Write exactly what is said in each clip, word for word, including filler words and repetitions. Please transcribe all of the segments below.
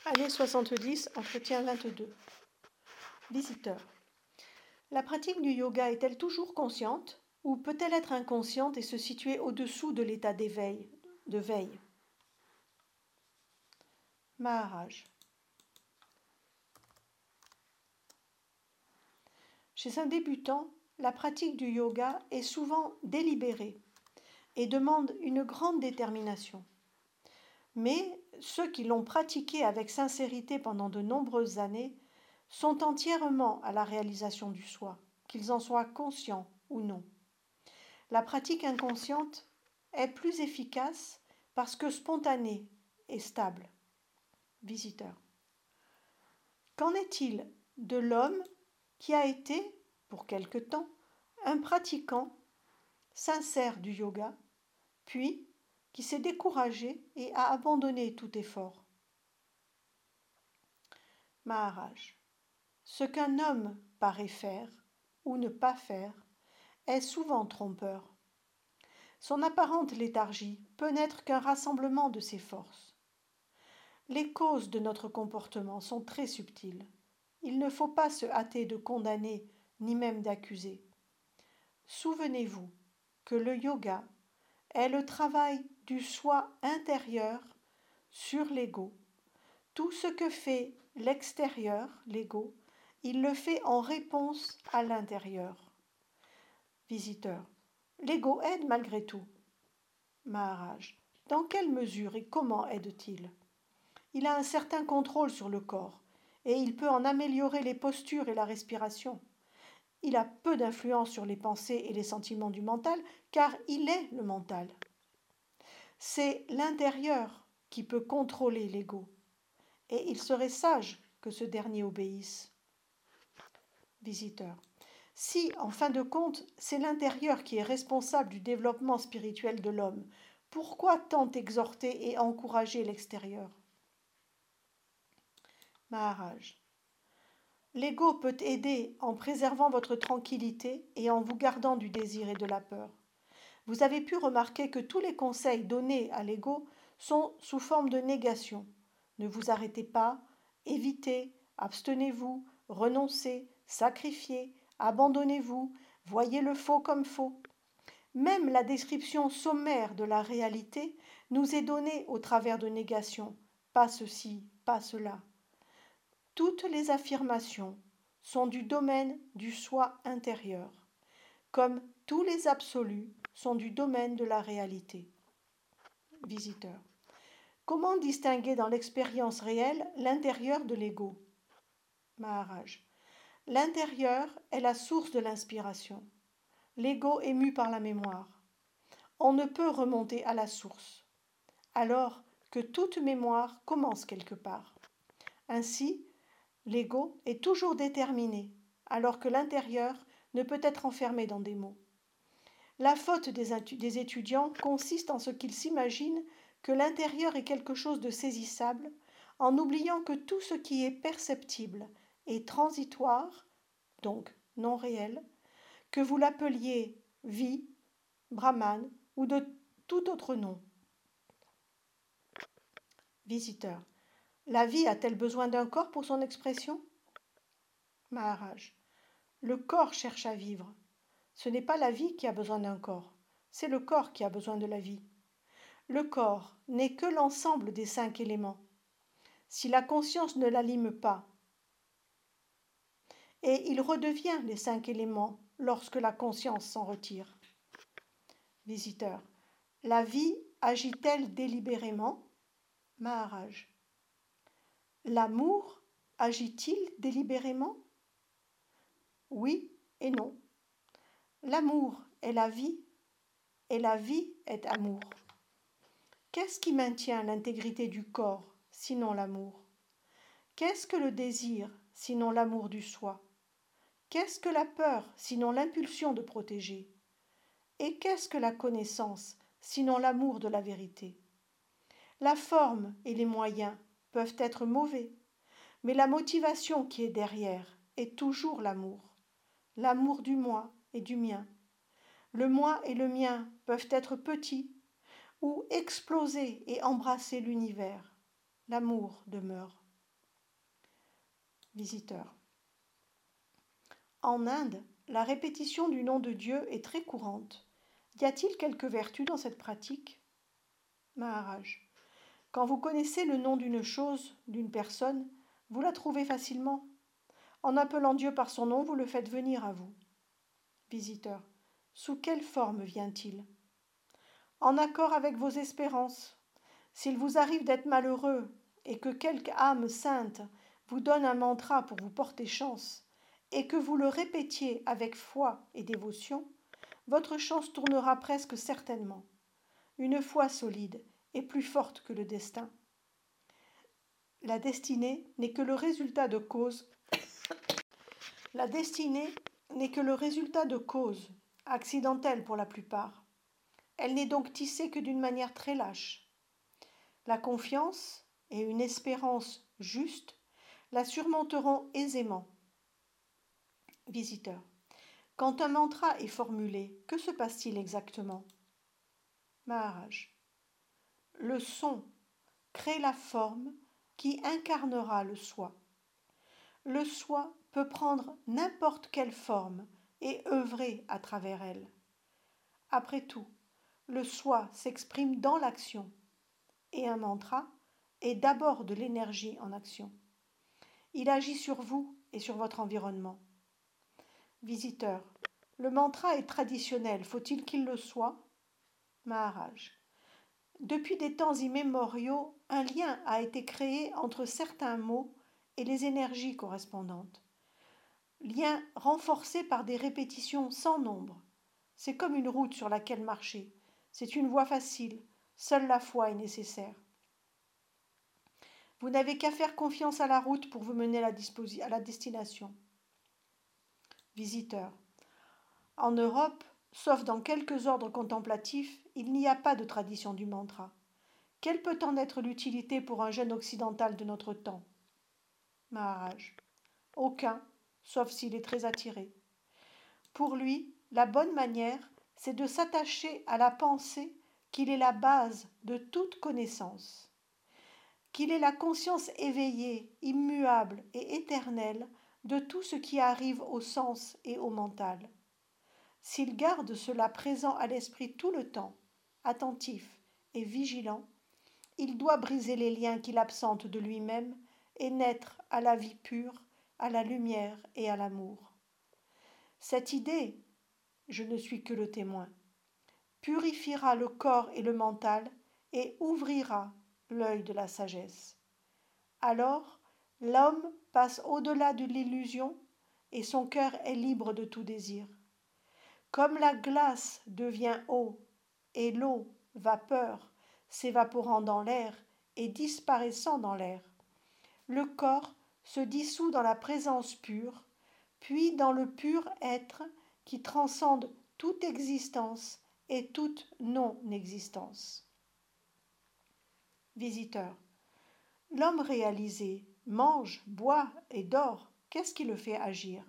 Année soixante-dix, entretien vingt-deux. Visiteur. La pratique du yoga est-elle toujours consciente ou peut-elle être inconsciente et se situer au-dessous de l'état d'éveil, de veille? Maharaj. Chez un débutant, la pratique du yoga est souvent délibérée et demande une grande détermination. Mais ceux qui l'ont pratiquée avec sincérité pendant de nombreuses années sont entièrement à la réalisation du soi, qu'ils en soient conscients ou non. La pratique inconsciente est plus efficace parce que spontanée et stable. Visiteur. Qu'en est-il de l'homme qui a été, pour quelque temps, un pratiquant sincère du yoga, puis qui s'est découragé et a abandonné tout effort? Maharaj. Ce qu'un homme paraît faire ou ne pas faire est souvent trompeur. Son apparente léthargie peut n'être qu'un rassemblement de ses forces. Les causes de notre comportement sont très subtiles. Il ne faut pas se hâter de condamner ni même d'accuser. Souvenez-vous que le yoga est le travail du soi intérieur sur l'ego. Tout ce que fait l'extérieur, l'ego, il le fait en réponse à l'intérieur. Visiteur. L'ego aide malgré tout. Maharaj. Dans quelle mesure et comment aide-t-il? Il a un certain contrôle sur le corps et il peut en améliorer les postures et la respiration. Il a peu d'influence sur les pensées et les sentiments du mental car il est le mental. C'est l'intérieur qui peut contrôler l'ego et il serait sage que ce dernier obéisse. Visiteur. Si, en fin de compte, c'est l'intérieur qui est responsable du développement spirituel de l'homme, pourquoi tant exhorter et encourager l'extérieur? Maharaj. L'ego peut aider en préservant votre tranquillité et en vous gardant du désir et de la peur. Vous avez pu remarquer que tous les conseils donnés à l'ego sont sous forme de négation. Ne vous arrêtez pas, évitez, abstenez-vous, renoncez, sacrifiez, abandonnez-vous, voyez le faux comme faux. Même la description sommaire de la réalité nous est donnée au travers de négations. Pas ceci, pas cela. Toutes les affirmations sont du domaine du soi intérieur, comme tous les absolus sont du domaine de la réalité. Visiteur. Comment distinguer dans l'expérience réelle l'intérieur de l'ego? Maharaj. L'intérieur est la source de l'inspiration. L'ego est mu par la mémoire. On ne peut remonter à la source, alors que toute mémoire commence quelque part. Ainsi, l'ego est toujours déterminé, alors que l'intérieur ne peut être enfermé dans des mots. La faute des étudiants consiste en ce qu'ils s'imaginent que l'intérieur est quelque chose de saisissable, en oubliant que tout ce qui est perceptible est transitoire, donc non réel, que vous l'appeliez vie, Brahman ou de tout autre nom. Visiteur. La vie a-t-elle besoin d'un corps pour son expression? Maharaj. Le corps cherche à vivre. Ce n'est pas la vie qui a besoin d'un corps, c'est le corps qui a besoin de la vie. Le corps n'est que l'ensemble des cinq éléments. Si la conscience ne l'anime pas, et il redevient les cinq éléments lorsque la conscience s'en retire. Visiteur. La vie agit-elle délibérément? Maharaj. L'amour agit-il délibérément? Oui et non. L'amour est la vie et la vie est amour. Qu'est-ce qui maintient l'intégrité du corps, sinon l'amour? Qu'est-ce que le désir, sinon l'amour du soi? Qu'est-ce que la peur, sinon l'impulsion de protéger? Et qu'est-ce que la connaissance, sinon l'amour de la vérité? La forme et les moyens peuvent être mauvais, mais la motivation qui est derrière est toujours l'amour, l'amour du moi et du mien. Le moi et le mien peuvent être petits ou exploser et embrasser l'univers. L'amour demeure. Visiteur. En Inde, la répétition du nom de Dieu est très courante. Y a-t-il quelque vertu dans cette pratique? Maharaj. Quand vous connaissez le nom d'une chose, d'une personne, vous la trouvez facilement. En appelant Dieu par son nom, vous le faites venir à vous. Visiteur. Sous quelle forme vient-il? En accord avec vos espérances. S'il vous arrive d'être malheureux et que quelque âme sainte vous donne un mantra pour vous porter chance, et que vous le répétiez avec foi et dévotion, votre chance tournera presque certainement. Une foi solide est plus forte que le destin. La destinée n'est que le résultat de causes. La destinée n'est que le résultat de causes, accidentelles pour la plupart. Elle n'est donc tissée que d'une manière très lâche. La confiance et une espérance juste la surmonteront aisément. Visiteur. Quand un mantra est formulé, que se passe-t-il exactement? Maharaj. Le son crée la forme qui incarnera le soi. Le soi peut prendre n'importe quelle forme et œuvrer à travers elle. Après tout, le soi s'exprime dans l'action, et un mantra est d'abord de l'énergie en action. Il agit sur vous et sur votre environnement. Visiteur, le mantra est traditionnel, faut-il qu'il le soit? Maharaj. Depuis des temps immémoriaux, un lien a été créé entre certains mots et les énergies correspondantes. Lien renforcé par des répétitions sans nombre. C'est comme une route sur laquelle marcher. C'est une voie facile. Seule la foi est nécessaire. Vous n'avez qu'à faire confiance à la route pour vous mener à la, disposi- à la destination. Visiteur. En Europe, sauf dans quelques ordres contemplatifs, il n'y a pas de tradition du mantra. Quelle peut en être l'utilité pour un jeune occidental de notre temps? Maharaj. Aucun, sauf s'il est très attiré. Pour lui, la bonne manière, c'est de s'attacher à la pensée qu'il est la base de toute connaissance, qu'il est la conscience éveillée, immuable et éternelle de tout ce qui arrive au sens et au mental. S'il garde cela présent à l'esprit tout le temps, attentif et vigilant, il doit briser les liens qu'il absente de lui-même et naître à la vie pure, à la lumière et à l'amour. Cette idée, je ne suis que le témoin, purifiera le corps et le mental et ouvrira l'œil de la sagesse. Alors, l'homme passe au-delà de l'illusion et son cœur est libre de tout désir. Comme la glace devient eau et l'eau, vapeur, s'évaporant dans l'air et disparaissant dans l'air, le corps se dissout dans la présence pure, puis dans le pur être qui transcende toute existence et toute non-existence. Visiteur. L'homme réalisé mange, boit et dort. Qu'est-ce qui le fait agir?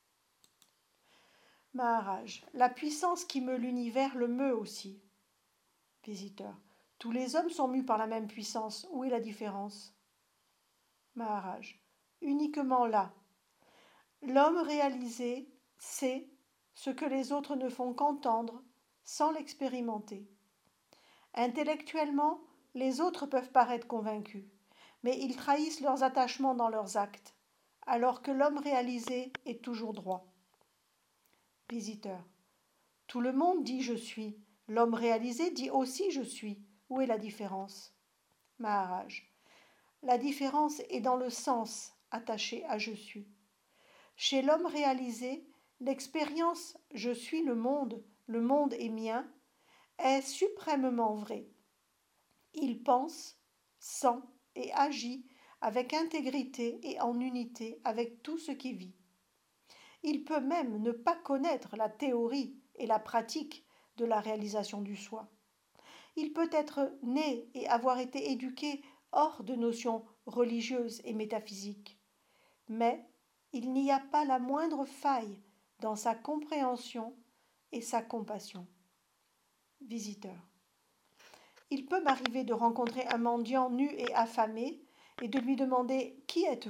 Maharaj. La puissance qui meut l'univers le meut aussi. Visiteur. Tous les hommes sont mus par la même puissance. Où est la différence? Maharaj. Uniquement là. L'homme réalisé sait ce que les autres ne font qu'entendre sans l'expérimenter. Intellectuellement, les autres peuvent paraître convaincus, mais ils trahissent leurs attachements dans leurs actes, alors que l'homme réalisé est toujours droit. Visiteur. Tout le monde dit je suis. L'homme réalisé dit aussi je suis. Où est la différence? Maharaj. La différence est dans le sens attaché à je suis. Chez l'homme réalisé, l'expérience je suis le monde, le monde est mien, est suprêmement vraie. Il pense, sent et agit avec intégrité et en unité avec tout ce qui vit. Il peut même ne pas connaître la théorie et la pratique de la réalisation du soi. Il peut être né et avoir été éduqué hors de notions religieuses et métaphysiques. Mais il n'y a pas la moindre faille dans sa compréhension et sa compassion. Visiteur. Il peut m'arriver de rencontrer un mendiant nu et affamé et de lui demander « Qui êtes-vous »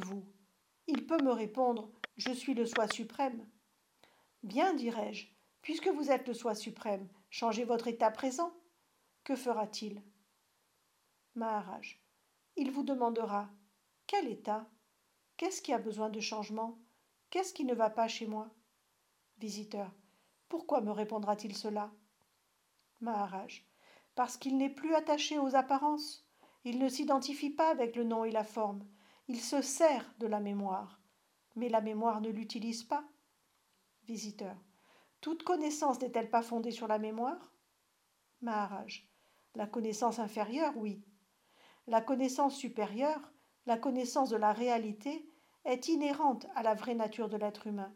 Il peut me répondre « Je suis le soi suprême ». Bien, dirai-je, puisque vous êtes le soi suprême, changez votre état présent. Que fera-t-il? Maharaj. Il vous demandera « Quel état? Qu'est-ce qui a besoin de changement? Qu'est-ce qui ne va pas chez moi ?» Visiteur. Pourquoi me répondra-t-il cela? Maharaj. Parce qu'il n'est plus attaché aux apparences. Il ne s'identifie pas avec le nom et la forme. Il se sert de la mémoire. Mais la mémoire ne l'utilise pas. Visiteur. Toute connaissance n'est-elle pas fondée sur la mémoire? Maharaj. La connaissance inférieure, oui. La connaissance supérieure, la connaissance de la réalité, est inhérente à la vraie nature de l'être humain.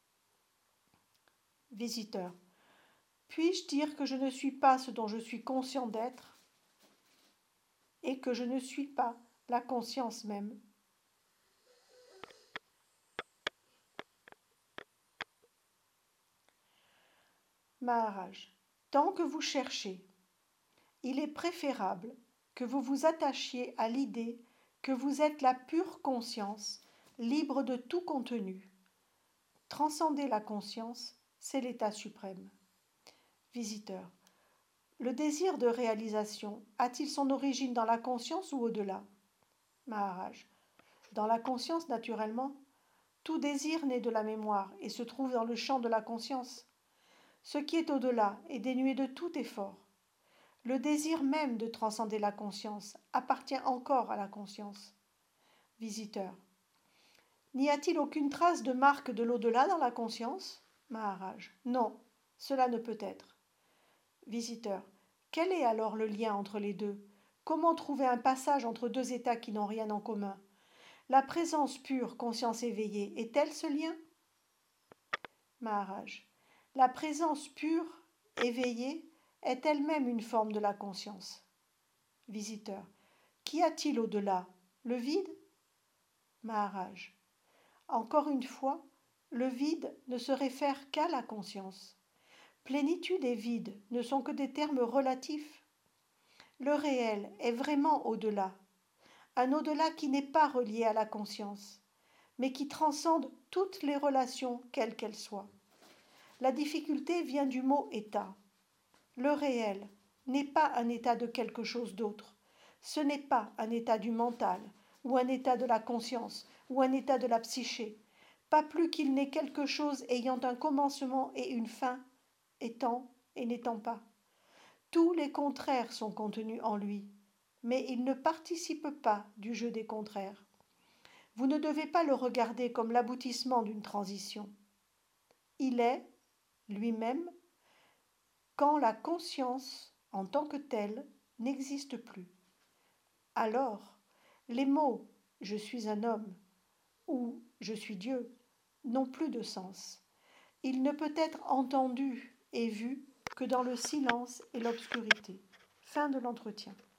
Visiteur. Puis-je dire que je ne suis pas ce dont je suis conscient d'être et que je ne suis pas la conscience même? Maharaj. Tant que vous cherchez, il est préférable que vous vous attachiez à l'idée que vous êtes la pure conscience, libre de tout contenu. Transcender la conscience, c'est l'état suprême. Visiteur. Le désir de réalisation a-t-il son origine dans la conscience ou au-delà? Maharaj. Dans la conscience, naturellement. Tout désir naît de la mémoire et se trouve dans le champ de la conscience. Ce qui est au-delà est dénué de tout effort. Le désir même de transcender la conscience appartient encore à la conscience. Visiteur. N'y a-t-il aucune trace de marque de l'au-delà dans la conscience? Maharaj. Non, cela ne peut être. Visiteur. Quel est alors le lien entre les deux? Comment trouver un passage entre deux états qui n'ont rien en commun? La présence pure, conscience éveillée, est-elle ce lien? Maharaj. La présence pure, éveillée, est elle-même une forme de la conscience. Visiteur. Qu'y a-t-il au-delà? Le vide? Maharaj. Encore une fois, le vide ne se réfère qu'à la conscience. Plénitude et vide ne sont que des termes relatifs. Le réel est vraiment au-delà, un au-delà qui n'est pas relié à la conscience, mais qui transcende toutes les relations, quelles qu'elles soient. La difficulté vient du mot état. Le réel n'est pas un état de quelque chose d'autre. Ce n'est pas un état du mental, ou un état de la conscience, ou un état de la psyché, pas plus qu'il n'est quelque chose ayant un commencement et une fin, étant et n'étant pas. Tous les contraires sont contenus en lui, mais il ne participe pas du jeu des contraires. Vous ne devez pas le regarder comme l'aboutissement d'une transition. Il est, lui-même, quand la conscience, en tant que telle, n'existe plus. Alors, les mots « je suis un homme » ou « je suis Dieu » n'ont plus de sens. Il ne peut être entendu et vu que dans le silence et l'obscurité. Fin de l'entretien.